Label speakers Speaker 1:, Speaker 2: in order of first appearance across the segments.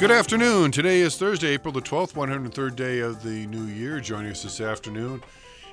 Speaker 1: Good afternoon. Today is Thursday, April the 12th, 103rd day of the new year. Joining us this afternoon,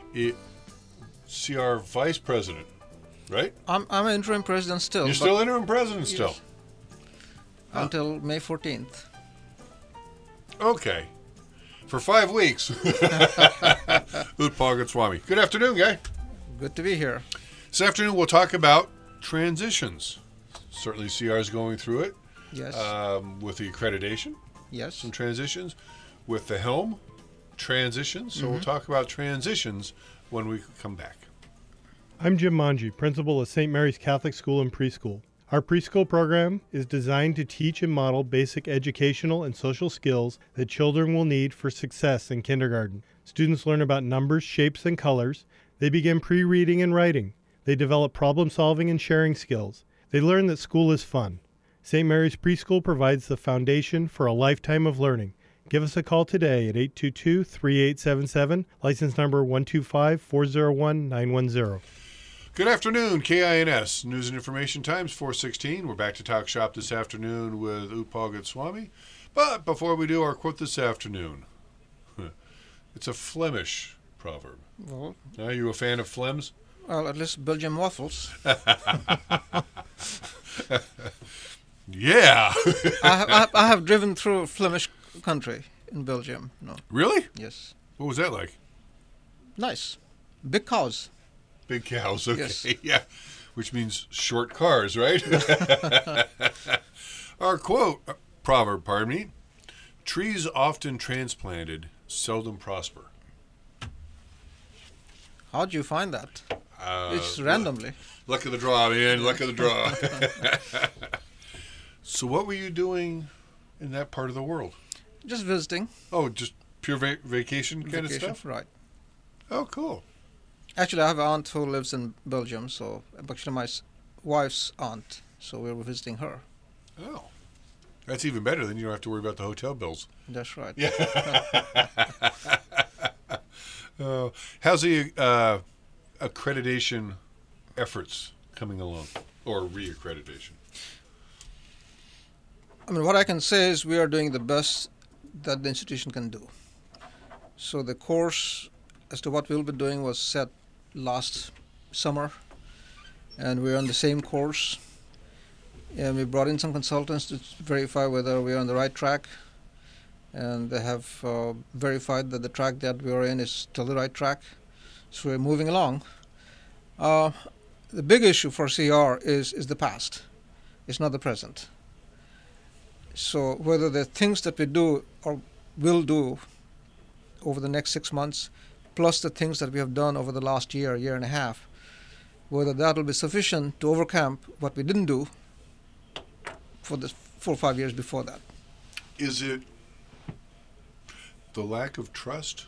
Speaker 1: CR Vice President, right?
Speaker 2: I'm interim president still.
Speaker 1: You're still interim president still?
Speaker 2: Yes. Until May 14th.
Speaker 1: Okay. For 5 weeks. Utpal Goswami. Good afternoon, guy.
Speaker 2: Good to be here.
Speaker 1: This afternoon we'll talk about transitions. Certainly CR is going through it.
Speaker 2: Yes.
Speaker 1: With the accreditation.
Speaker 2: Yes.
Speaker 1: Some transitions. With the helm, transitions. So we'll talk about transitions when we come back.
Speaker 3: I'm Jim Manji, principal of St. Mary's Catholic School and Preschool. Our preschool program is designed to teach and model basic educational and social skills that children will need for success in kindergarten. Students learn about numbers, shapes, and colors. They begin pre-reading and writing. They develop problem-solving and sharing skills. They learn that school is fun. St. Mary's Preschool provides the foundation for a lifetime of learning. Give us a call today at 822-3877, license number 125-401-910.
Speaker 1: Good afternoon, KINS. News and Information Times, 416. We're back to Talk Shop this afternoon with Utpal Goswami. But before we do our quote this afternoon, it's a Flemish proverb.
Speaker 2: Well,
Speaker 1: Are you a fan of Flems?
Speaker 2: at least Belgian waffles.
Speaker 1: Yeah.
Speaker 2: I have driven through Flemish country in Belgium. No.
Speaker 1: Really?
Speaker 2: Yes.
Speaker 1: What was that like?
Speaker 2: Nice. Big cows.
Speaker 1: Big cows, okay.
Speaker 2: Yes.
Speaker 1: Yeah. Which means short cars, right? Our proverb, pardon me. Trees often transplanted seldom prosper.
Speaker 2: How'd you find that? It's randomly.
Speaker 1: Luck of the draw, man. Luck of the draw. So what were you doing in that part of the world?
Speaker 2: Just visiting.
Speaker 1: Oh, just pure vacation kind of stuff?
Speaker 2: Right.
Speaker 1: Oh, cool.
Speaker 2: Actually, I have an aunt who lives in Belgium, so actually my wife's aunt, so we were visiting her.
Speaker 1: Oh. That's even better. Then you don't have to worry about the hotel bills.
Speaker 2: That's right.
Speaker 1: Yeah. How's the accreditation efforts coming along, or re-accreditation?
Speaker 2: I mean, what I can say is we are doing the best that the institution can do. So the course as to what we'll be doing was set last summer, and we're on the same course. And we brought in some consultants to verify whether we're on the right track, and they have verified that the track that we are in is still the right track. So we're moving along. The big issue for CR is the past. It's not the present. So whether the things that we do or will do over the next 6 months, plus the things that we have done over the last year and a half, whether that will be sufficient to overcome what we didn't do for the 4 or 5 years before that.
Speaker 1: Is it the lack of trust?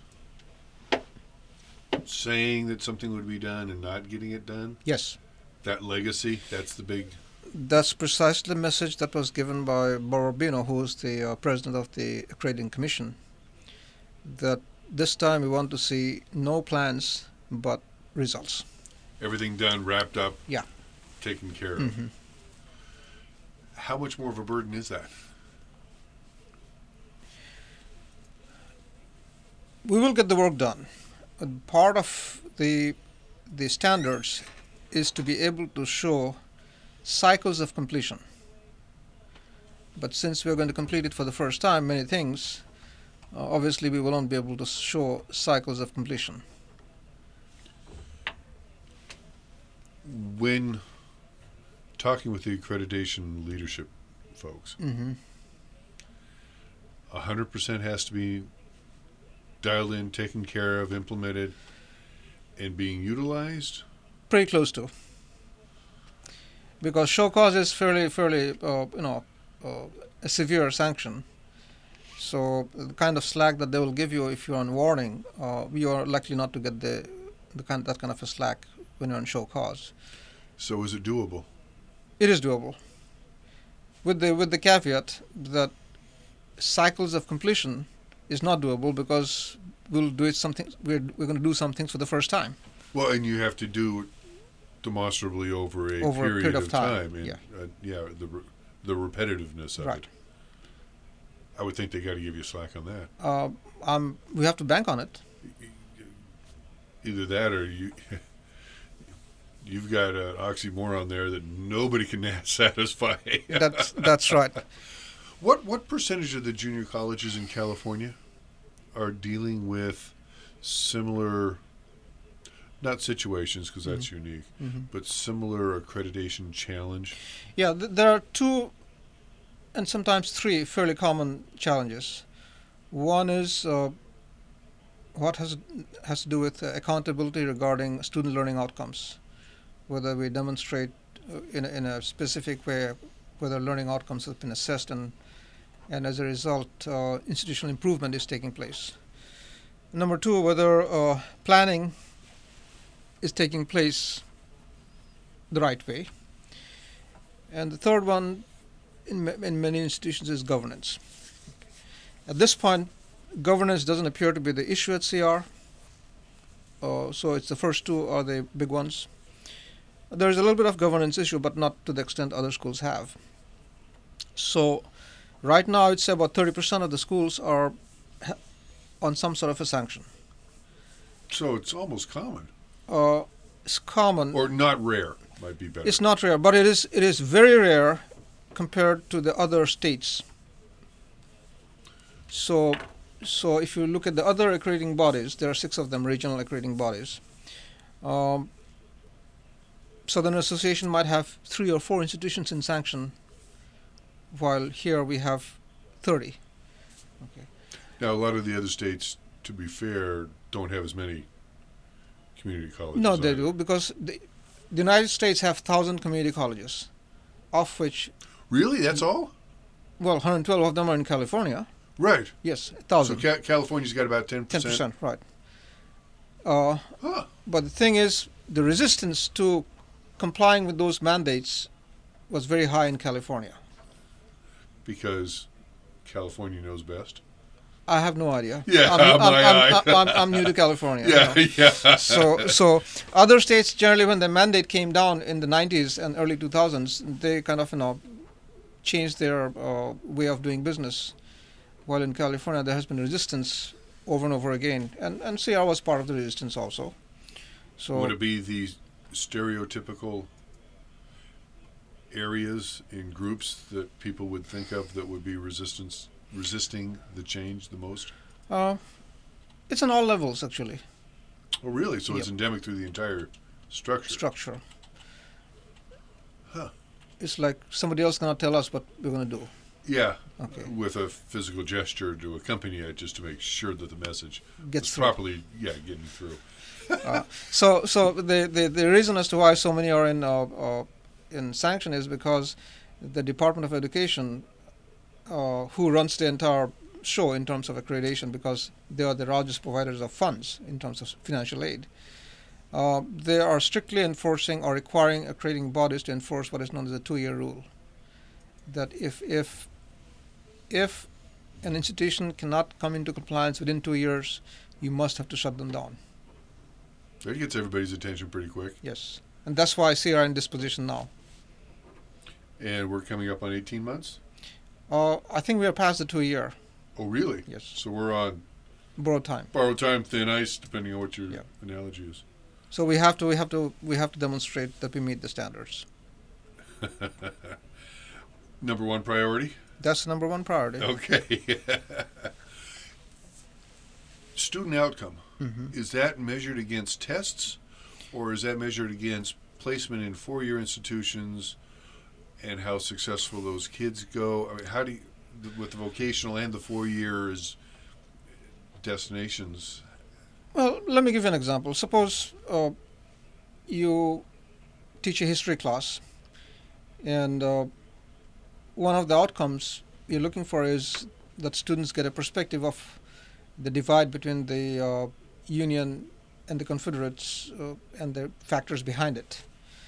Speaker 1: Saying that something would be done and not getting it done?
Speaker 2: Yes.
Speaker 1: That legacy, that's the big...
Speaker 2: That's precisely the message that was given by Borobino, who is the president of the Accrediting Commission, that this time we want to see no plans but results.
Speaker 1: Everything done, wrapped up,
Speaker 2: Yeah.
Speaker 1: taken care of.
Speaker 2: Mm-hmm.
Speaker 1: How much more of a burden is that?
Speaker 2: We will get the work done. Part of the standards is to be able to show cycles of completion. But since we're going to complete it for the first time, many things, obviously we will not be able to show cycles of completion.
Speaker 1: When talking with the accreditation leadership folks, 100% has to be dialed in, taken care of, implemented, and being utilized?
Speaker 2: Pretty close to. Because show cause is fairly a severe sanction. So the kind of slack that they will give you if you're on warning, you are likely not to get that kind of a slack when you're on show cause.
Speaker 1: So is it doable?
Speaker 2: It is doable, with the caveat that cycles of completion is not doable because we're going to do some things for the first time.
Speaker 1: Well, and you have to do it demonstrably over a period of time. And,
Speaker 2: yeah.
Speaker 1: The repetitiveness of
Speaker 2: right.
Speaker 1: it. I would think they got to give you slack on that.
Speaker 2: We have to bank on it.
Speaker 1: Either that or you've got an oxymoron there that nobody can satisfy.
Speaker 2: That's right.
Speaker 1: What percentage of the junior colleges in California are dealing with similar, not situations because that's unique, but similar accreditation challenge?
Speaker 2: Yeah, there are two and sometimes three fairly common challenges. One is what has to do with accountability regarding student learning outcomes, whether we demonstrate in a specific way whether learning outcomes have been assessed and as a result institutional improvement is taking place. Number two, whether planning is taking place the right way. And the third one in many institutions is governance. At this point, governance doesn't appear to be the issue at CR, so it's the first two are the big ones. There's a little bit of governance issue, but not to the extent other schools have. So right now, I'd say about 30% of the schools are on some sort of a sanction.
Speaker 1: So it's almost common.
Speaker 2: It's common.
Speaker 1: Or not rare, might be better.
Speaker 2: It's not rare, but it is very rare compared to the other states. So if you look at the other accrediting bodies, there are 6 of them, regional accrediting bodies. Southern Association might have 3 or 4 institutions in sanction, while here we have 30. Okay.
Speaker 1: Now, a lot of the other states, to be fair, don't have as many community colleges.
Speaker 2: No, they do, because the United States have 1,000 community colleges, of which...
Speaker 1: Really? That's all?
Speaker 2: Well, 112 of them are in California.
Speaker 1: Right.
Speaker 2: Yes, 1,000.
Speaker 1: So California's got about 10%?
Speaker 2: 10%, right. But the thing is, the resistance to complying with those mandates was very high in California.
Speaker 1: Because California knows best?
Speaker 2: I have no idea.
Speaker 1: Yeah,
Speaker 2: I'm new to California.
Speaker 1: Yeah,
Speaker 2: you know?
Speaker 1: yeah.
Speaker 2: So other states generally, when the mandate came down in the 90s and early 2000s, they kind of changed their way of doing business. While in California, there has been resistance over and over again, and CR was part of the resistance also. So
Speaker 1: would it be the stereotypical areas in groups that people would think of that would be resisting the change the most?
Speaker 2: It's on all levels, actually.
Speaker 1: Oh, really? So it's endemic through the entire structure? Huh.
Speaker 2: It's like somebody else cannot tell us what we're going to do.
Speaker 1: Yeah,
Speaker 2: okay.
Speaker 1: With a physical gesture to accompany it, just to make sure that the message
Speaker 2: gets
Speaker 1: properly, getting through.
Speaker 2: So the reason as to why so many are in sanction is because the Department of Education, who runs the entire show in terms of accreditation, because they are the largest providers of funds in terms of financial aid, they are strictly enforcing or requiring accrediting bodies to enforce what is known as the 2-year rule. That if an institution cannot come into compliance within 2 years, you must have to shut them down.
Speaker 1: That gets everybody's attention pretty quick.
Speaker 2: Yes, and that's why I see are in this position now.
Speaker 1: And we're coming up on 18 months?
Speaker 2: I think we are past the 2-year.
Speaker 1: Oh, really?
Speaker 2: Yes.
Speaker 1: So we're on
Speaker 2: borrowed time.
Speaker 1: Borrowed time, thin ice, depending on what your analogy is.
Speaker 2: So we have to demonstrate that we meet the standards.
Speaker 1: Number one priority?
Speaker 2: That's number one priority.
Speaker 1: Okay. Student outcome.
Speaker 2: Mm-hmm.
Speaker 1: Is that measured against tests, or is that measured against placement in 4-year institutions and how successful those kids go? I mean, how do you, with the vocational and the 4 years destinations?
Speaker 2: Well, let me give you an example. Suppose you teach a history class, and one of the outcomes you're looking for is that students get a perspective of the divide between the Union and the Confederates and the factors behind it.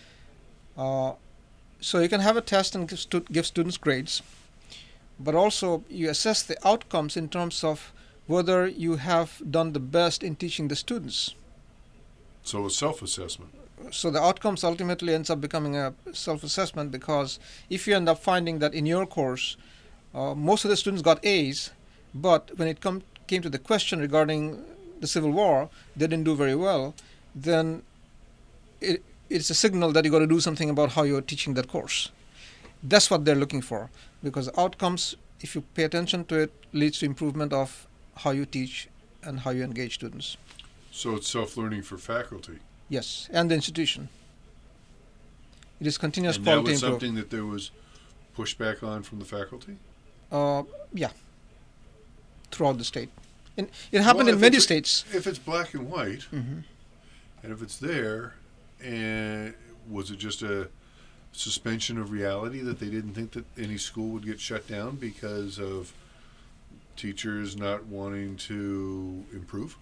Speaker 2: So you can have a test and give students grades, but also you assess the outcomes in terms of whether you have done the best in teaching the students.
Speaker 1: So a self-assessment.
Speaker 2: So the outcomes ultimately ends up becoming a self-assessment, because if you end up finding that in your course Most of the students got A's, but when it came to the question regarding the Civil War, they didn't do very well. Then it's a signal that you got to do something about how you're teaching that course. That's what they're looking for, because outcomes, if you pay attention to it, leads to improvement of how you teach and how you engage students.
Speaker 1: So it's self-learning for faculty.
Speaker 2: Yes, and the institution. It is continuous
Speaker 1: And
Speaker 2: quality
Speaker 1: that was
Speaker 2: improvement.
Speaker 1: something that there was pushback on from the faculty?
Speaker 2: Yeah, throughout the state. And it happened
Speaker 1: Well,
Speaker 2: in
Speaker 1: if
Speaker 2: many
Speaker 1: it's-
Speaker 2: states.
Speaker 1: If it's black and white,
Speaker 2: Mm-hmm.
Speaker 1: and if it's there, and was it just a suspension of reality that they didn't think that any school would get shut down because of teachers not wanting to improve?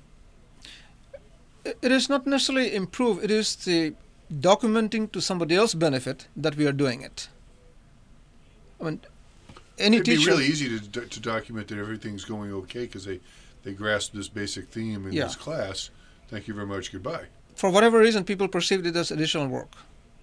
Speaker 2: It is not necessarily improve. It is the documenting to somebody else's benefit that we are doing it. I mean, any
Speaker 1: It'd
Speaker 2: teacher.
Speaker 1: be really easy to document that everything's going okay because they grasp this basic theme in
Speaker 2: Yeah.
Speaker 1: this class. Thank you very much. Goodbye.
Speaker 2: For whatever reason, people perceived it as additional work.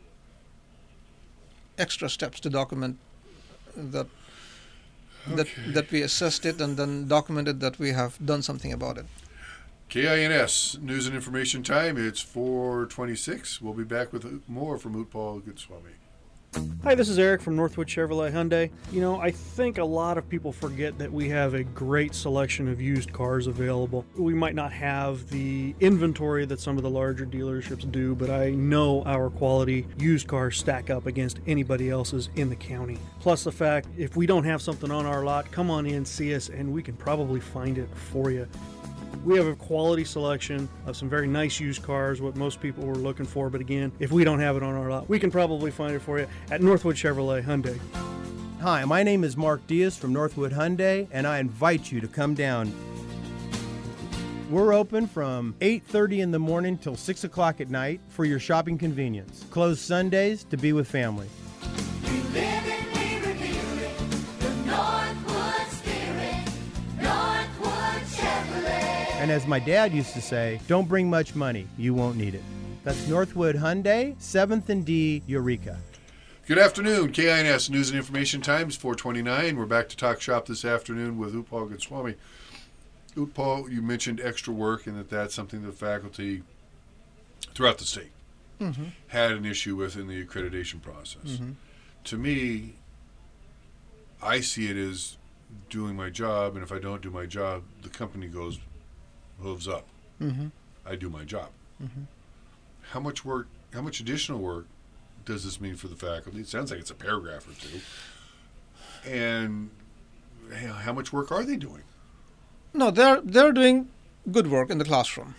Speaker 2: Extra steps to document that that we assessed it and then documented that we have done something about it.
Speaker 1: KINS News and Information Time. It's 4:26. We'll be back with more from Utpal Goswami.
Speaker 4: Hi, this is Eric from Northwood Chevrolet Hyundai. You know, I think a lot of people forget that we have a great selection of used cars available. We might not have the inventory that some of the larger dealerships do, but I know our quality used cars stack up against anybody else's in the county. Plus the fact, if we don't have something on our lot, come on in, see us, and we can probably find it for you. We have a quality selection of some very nice used cars, what most people were looking for. But again, if we don't have it on our lot, we can probably find it for you at Northwood Chevrolet Hyundai.
Speaker 5: Hi, my name is Mark Diaz from Northwood Hyundai, and I invite you to come down. We're open from 8:30 in the morning till 6 o'clock at night for your shopping convenience. Closed Sundays to be with family.
Speaker 6: We live it, we reveal it, the Northwood spirit, Northwood Chevrolet.
Speaker 5: And as my dad used to say, don't bring much money, you won't need it. That's Northwood Hyundai, 7th and D, Eureka.
Speaker 1: Good afternoon. KINS News and Information Times, 4:29. We're back to Talk Shop this afternoon with Utpal Goswami. Utpal, you mentioned extra work and that's something the faculty throughout the state had an issue with in the accreditation process. To me, I see it as doing my job, and if I don't do my job, the company goes hooves up. I do my job. How much work, how much additional work does this mean for the faculty? It sounds like it's a paragraph or two. And how much work are they doing?
Speaker 2: No, they're doing good work in the classroom.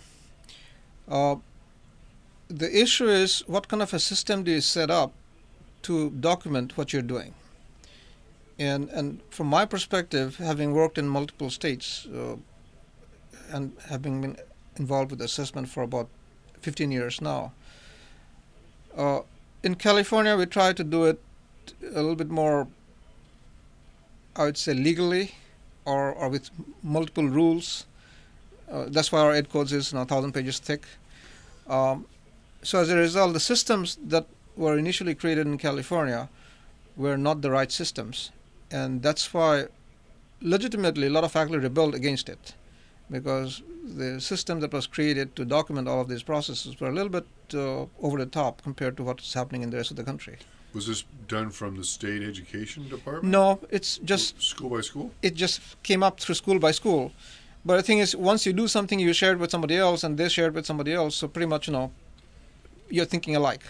Speaker 2: The issue is what kind of a system do you set up to document what you're doing? And from my perspective, having worked in multiple states and having been involved with assessment for about 15 years now, in California we try to do it a little bit more, I would say, legally or with multiple rules. That's why our ed codes is 1,000 pages thick. So as a result, the systems that were initially created in California were not the right systems. And that's why legitimately a lot of faculty rebelled against it, because the system that was created to document all of these processes were a little bit over the top compared to what's happening in the rest of the country.
Speaker 1: Was this done from the state education department?
Speaker 2: No, it's just
Speaker 1: School by school?
Speaker 2: it just came up through school by school. But the thing is, once you do something, you share it with somebody else, and they share it with somebody else. So pretty much, you're thinking alike.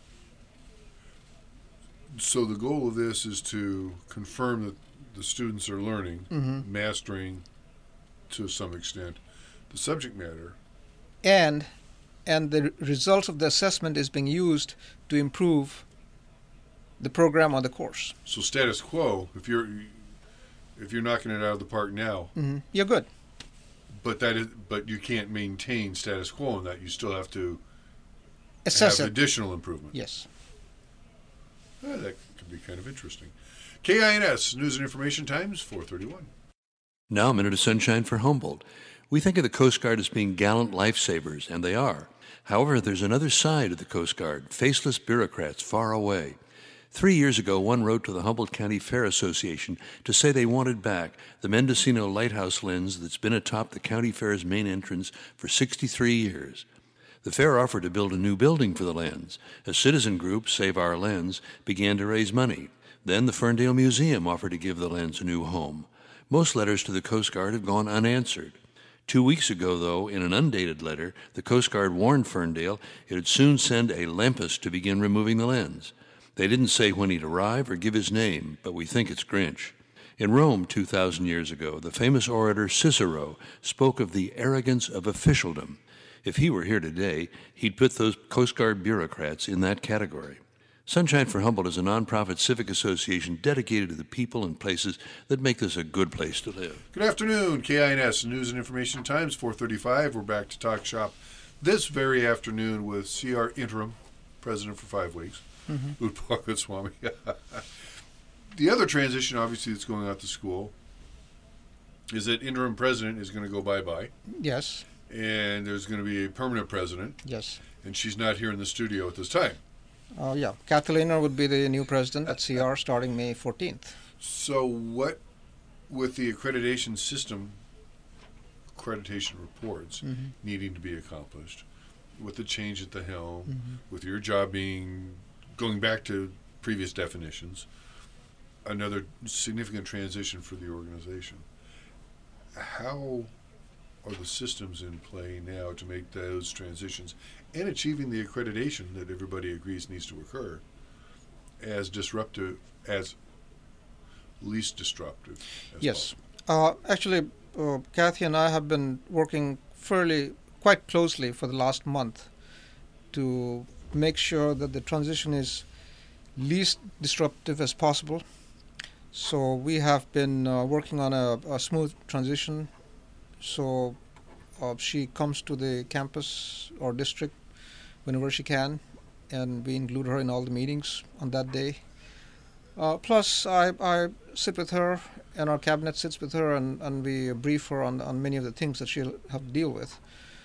Speaker 1: So the goal of this is to confirm that the students are learning, mastering to some extent the subject matter.
Speaker 2: And the results of the assessment is being used to improve the program or the course.
Speaker 1: So status quo, if you're knocking it out of the park now,
Speaker 2: You're good.
Speaker 1: but you can't maintain status quo in that. You still have to
Speaker 2: Assess
Speaker 1: have
Speaker 2: it.
Speaker 1: additional improvement.
Speaker 2: Yes.
Speaker 1: That could be kind of interesting. KINS News and Information Times, 4:31.
Speaker 7: Now a minute of sunshine for Humboldt. We think of the Coast Guard as being gallant lifesavers, and they are. However, there's another side of the Coast Guard, faceless bureaucrats far away. 3 years ago, one wrote to the Humboldt County Fair Association to say they wanted back the Mendocino Lighthouse lens that's been atop the county fair's main entrance for 63 years. The fair offered to build a new building for the lens. A citizen group, Save Our Lens, began to raise money. Then the Ferndale Museum offered to give the lens a new home. Most letters to the Coast Guard have gone unanswered. 2 weeks ago, though, in an undated letter, the Coast Guard warned Ferndale it would soon send a Lempus to begin removing the lens. They didn't say when he'd arrive or give his name, but we think it's Grinch. In Rome 2,000 years ago, the famous orator Cicero spoke of the arrogance of officialdom. If he were here today, he'd put those Coast Guard bureaucrats in that category. Sunshine for Humboldt is a nonprofit civic association dedicated to the people and places that make this a good place to live.
Speaker 1: Good afternoon, KINS News and Information Times, 4:35. We're back to Talk Shop this very afternoon with CR Interim President for 5 weeks, Utpal Goswami. The other transition, obviously, that's going out to school is that Interim President is going to go bye-bye,
Speaker 2: Yes,
Speaker 1: and there's going to be a permanent president,
Speaker 2: yes.
Speaker 1: and she's not here in the studio at this time.
Speaker 2: Yeah, Kathy Lehner would be the new president at CR starting May 14th.
Speaker 1: So what, with the accreditation system, accreditation reports needing to be accomplished, with the change at the helm, with your job being, going back to previous definitions, another significant transition for the organization. How are the systems in play now to make those transitions and achieving the accreditation that everybody agrees needs to occur as disruptive, as least disruptive as
Speaker 2: Yes. Actually, Kathy and I have been working quite closely for the last month to make sure that the transition is least disruptive as possible. So we have been working on a smooth transition. So she comes to the campus or district whenever she can, and we include her in all the meetings on that day. Plus, I sit with her, and our cabinet sits with her, and we brief her on many of the things that she'll have to deal with.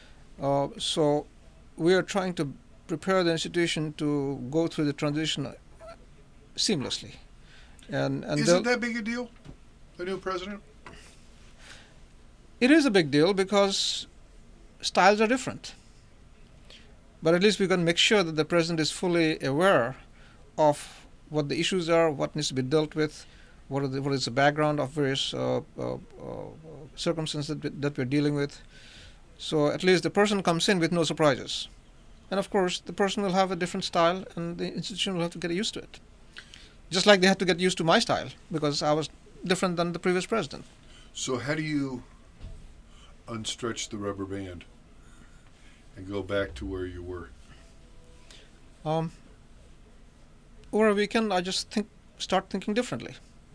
Speaker 2: So we are trying to prepare the institution to go through the transition seamlessly. And
Speaker 1: Is it that big a deal, the new president?
Speaker 2: It is a big deal because styles are different. But at least we can make sure that the president is fully aware of what the issues are, what needs to be dealt with, what is the background of various circumstances that we're dealing with. So at least the person comes in with no surprises. And of course, the person will have a different style, and the institution will have to get used to it. Just like they had to get used to my style, because I was different than the previous president.
Speaker 1: So how do you unstretch the rubber band and go back to where you were?
Speaker 2: Over a weekend, I just start thinking differently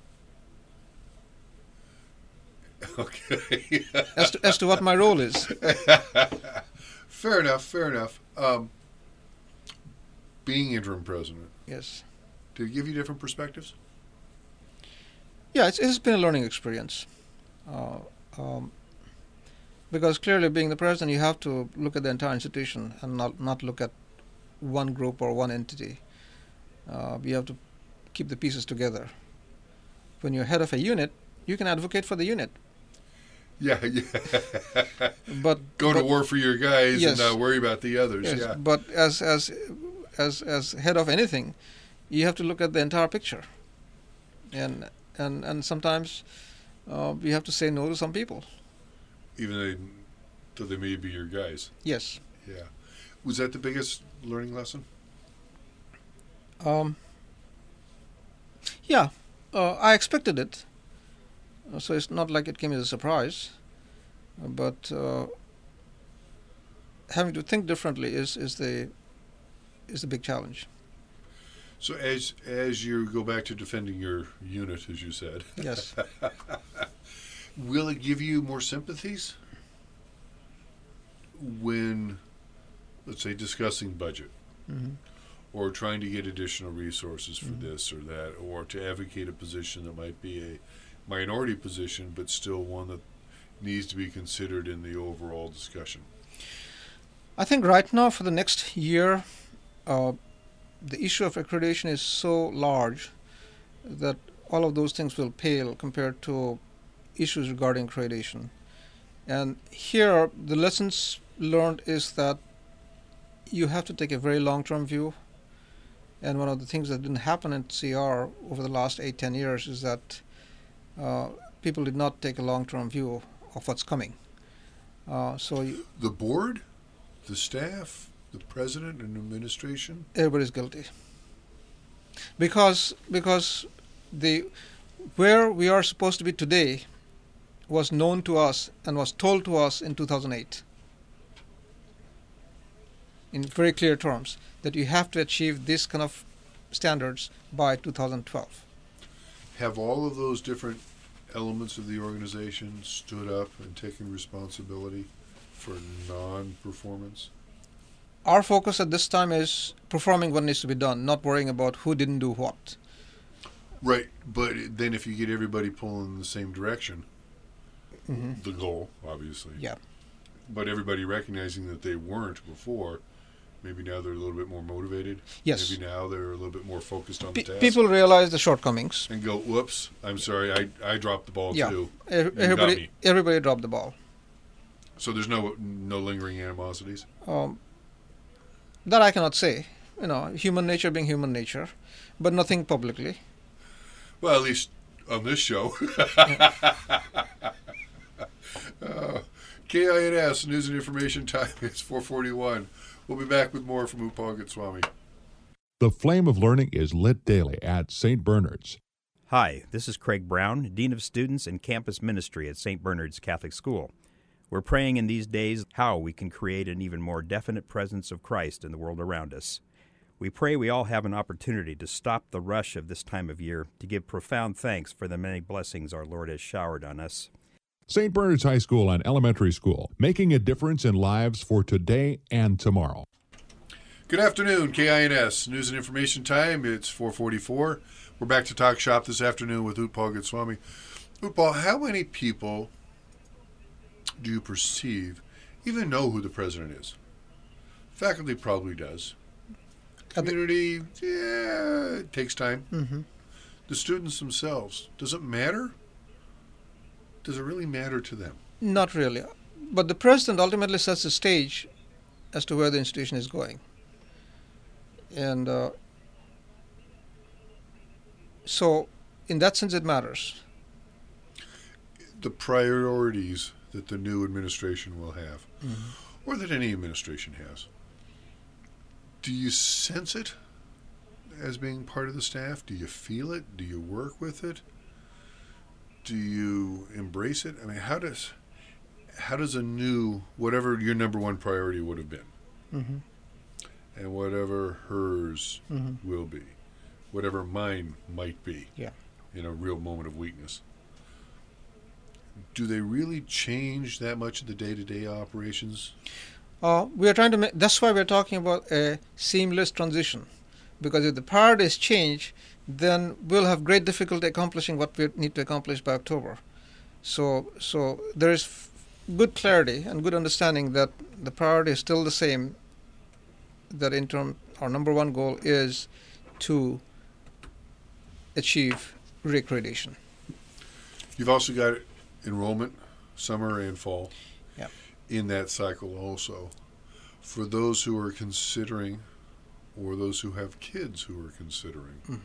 Speaker 1: Okay.
Speaker 2: as to what my role is.
Speaker 1: Fair enough. Being interim president,
Speaker 2: Yes.
Speaker 1: did it give you different perspectives?
Speaker 2: Yeah, it's been a learning experience. Because clearly, being the president, you have to look at the entire institution and not look at one group or one entity. You have to keep the pieces together. When you're head of a unit, you can advocate for the unit.
Speaker 1: Yeah.
Speaker 2: But
Speaker 1: Go to war for your guys
Speaker 2: Yes.
Speaker 1: and not worry about the others.
Speaker 2: yes,
Speaker 1: Yeah.
Speaker 2: but as head of anything, you have to look at the entire picture. And sometimes you have to say no to some people.
Speaker 1: Even though they may be your guys.
Speaker 2: Yes.
Speaker 1: Yeah. Was that the biggest learning lesson?
Speaker 2: Yeah, I expected it, so it's not like it came as a surprise. But having to think differently is the big challenge.
Speaker 1: So as you go back to defending your unit, as you said,
Speaker 2: Yes.
Speaker 1: will it give you more sympathies when, let's say, discussing budget?
Speaker 2: Mhm.
Speaker 1: Or trying to get additional resources for this or that, or to advocate a position that might be a minority position, but still one that needs to be considered in the overall discussion?
Speaker 2: I think right now for the next year, the issue of accreditation is so large that all of those things will pale compared to issues regarding accreditation. And here, the lessons learned is that you have to take a very long-term view. And one of the things that didn't happen at CR over the last 8-10 years is that people did not take a long-term view of what's coming.
Speaker 1: The board, the staff, the president and administration?
Speaker 2: Everybody's guilty. Because where we are supposed to be today was known to us and was told to us in 2008 in very clear terms that you have to achieve this kind of standards by 2012.
Speaker 1: Have all of those different elements of the organization stood up and taken responsibility for non-performance?
Speaker 2: Our focus at this time is performing what needs to be done, not worrying about who didn't do what.
Speaker 1: Right, but then if you get everybody pulling in the same direction, the goal, obviously.
Speaker 2: Yeah.
Speaker 1: But everybody recognizing that they weren't before, maybe now they're a little bit more motivated.
Speaker 2: Yes.
Speaker 1: Maybe now they're a little bit more focused on the task.
Speaker 2: People realize the shortcomings.
Speaker 1: And go, whoops, I'm sorry, I dropped the ball too. You got me.
Speaker 2: Everybody dropped the ball.
Speaker 1: So there's no lingering animosities?
Speaker 2: That I cannot say. Human nature being human nature, but nothing publicly.
Speaker 1: Well, at least on this show. KINS News and Information Time is 4:41. We'll be back with more from Upal Goswami.
Speaker 8: The flame of learning is lit daily at St. Bernard's.
Speaker 9: Hi, this is Craig Brown, Dean of Students and Campus Ministry at St. Bernard's Catholic School. We're praying in these days how we can create an even more definite presence of Christ in the world around us. We pray we all have an opportunity to stop the rush of this time of year, to give profound thanks for the many blessings our Lord has showered on us.
Speaker 8: St. Bernard's High School and Elementary School, making a difference in lives for today and tomorrow.
Speaker 1: Good afternoon, KINS News and Information Time. It's 4:44. We're back to Talk Shop this afternoon with Upal Goswami. Upal, how many people do you perceive even know who the president is? Faculty probably does. Community, yeah, it takes time.
Speaker 2: Mm-hmm.
Speaker 1: The students themselves, does it matter? Does it really matter to them?
Speaker 2: Not really. But the president ultimately sets the stage as to where the institution is going. And so, in that sense, it matters.
Speaker 1: The priorities that the new administration will have, or that any administration has, do you sense it as being part of the staff? Do you feel it? Do you work with it? Do you embrace it? I mean, how does a new, whatever your number one priority would have been, and whatever hers will be, whatever mine might be, in a real moment of weakness, do they really change that much of the day-to-day operations?
Speaker 2: We are trying to make, that's why we're talking about a seamless transition. Because if the priorities change, then we'll have great difficulty accomplishing what we need to accomplish by October. So there is good clarity and good understanding that the priority is still the same, that in term, our number one goal is to achieve reaccreditation.
Speaker 1: You've also got enrollment, summer and fall,
Speaker 2: Yeah.
Speaker 1: in that cycle also. For those who are considering, or those who have kids who are considering,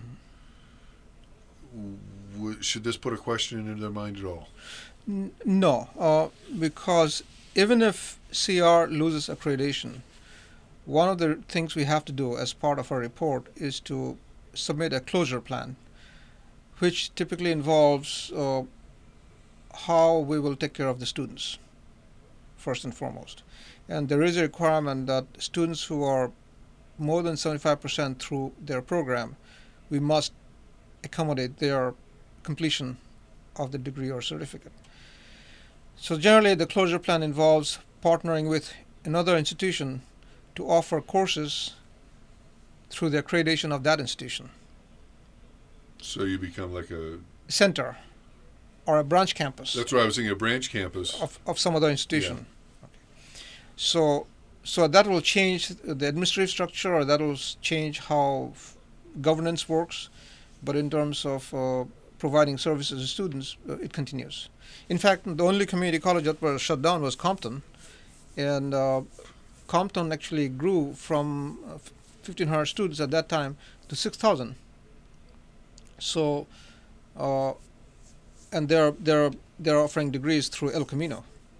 Speaker 1: should this put a question into their mind at all?
Speaker 2: No, because even if CR loses accreditation, one of the things we have to do as part of our report is to submit a closure plan, which typically involves how we will take care of the students, first and foremost. And there is a requirement that students who are more than 75% through their program, we must accommodate their completion of the degree or certificate. So generally, the closure plan involves partnering with another institution to offer courses through the accreditation of that institution.
Speaker 1: So you become like a
Speaker 2: Center or a branch campus
Speaker 1: That's what I was thinking, a branch campus.
Speaker 2: of some other institution. Okay. So So that will change the administrative structure, or that will change how governance works. But in terms of providing services to students, it continues. In fact, the only community college that was shut down was Compton, and Compton actually grew from 1,500 students at that time to 6,000. So, and they're offering degrees through El Camino.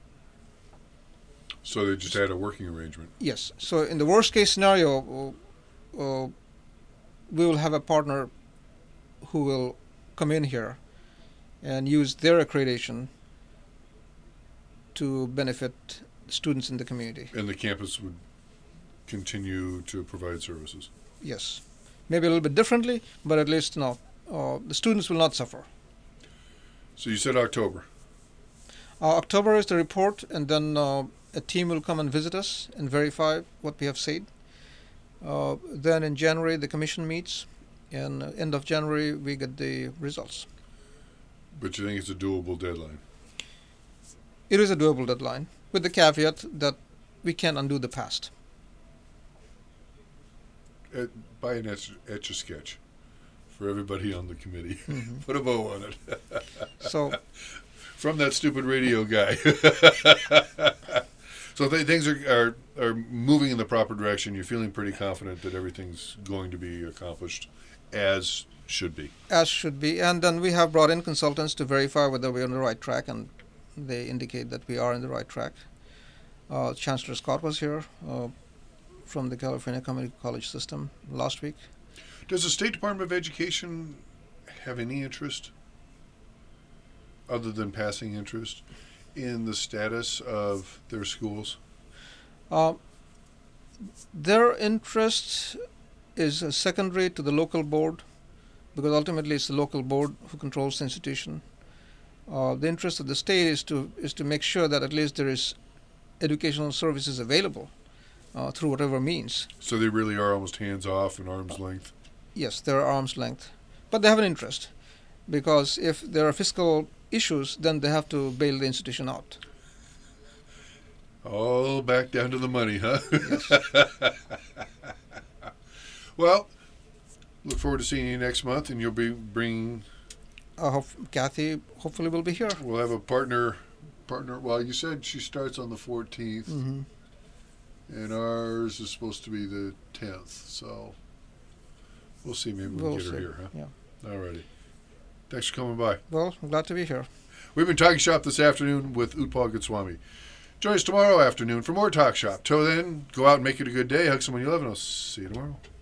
Speaker 1: So they just had a working arrangement.
Speaker 2: Yes. So in the worst case scenario, we will have a partner who will come in here and use their accreditation to benefit students in the community.
Speaker 1: And the campus would continue to provide services.
Speaker 2: Yes. Maybe a little bit differently, but at least no. The students will not suffer.
Speaker 1: So you said October.
Speaker 2: October is the report, and then a team will come and visit us and verify what we have said. Then in January, the commission meets, and end of January, we get the results.
Speaker 1: But you think it's a doable deadline?
Speaker 2: It is a doable deadline, with the caveat that we can undo the past.
Speaker 1: Buy an Etch-a-Sketch for everybody on the committee.
Speaker 2: Mm-hmm.
Speaker 1: Put a bow on it.
Speaker 2: So,
Speaker 1: from that stupid radio guy. So things are moving in the proper direction. You're feeling pretty confident that everything's going to be accomplished as should be.
Speaker 2: As should be. And then we have brought in consultants to verify whether we're on the right track, and they indicate that we are on the right track. Chancellor Scott was here from the California Community College system last week.
Speaker 1: Does the State Department of Education have any interest, other than passing interest, in the status of their schools?
Speaker 2: Their interest is secondary to the local board, because ultimately it's the local board who controls the institution. The interest of the state is to make sure that at least there is educational services available through whatever means.
Speaker 1: So they really are almost hands-off and arm's length?
Speaker 2: Yes, they're arm's length. But they have an interest, because if there are fiscal issues, then they have to bail the institution out.
Speaker 1: All back down to the money, huh?
Speaker 2: Yes.
Speaker 1: Well, look forward to seeing you next month, and you'll be bringing...
Speaker 2: Kathy hopefully will be here.
Speaker 1: We'll have a partner. Well, you said she starts on the 14th,
Speaker 2: Mm-hmm.
Speaker 1: and ours is supposed to be the 10th, so we'll see. Maybe we
Speaker 2: We'll
Speaker 1: can get her
Speaker 2: see.
Speaker 1: here, huh?
Speaker 2: Yeah.
Speaker 1: All righty. Thanks for coming by.
Speaker 2: Well, I'm glad to be here.
Speaker 1: We've been Talking Shop this afternoon with Utpal Goswami. Join us tomorrow afternoon for more Talk Shop. Till then, go out and make it a good day. Hug someone you love, and I'll see you tomorrow.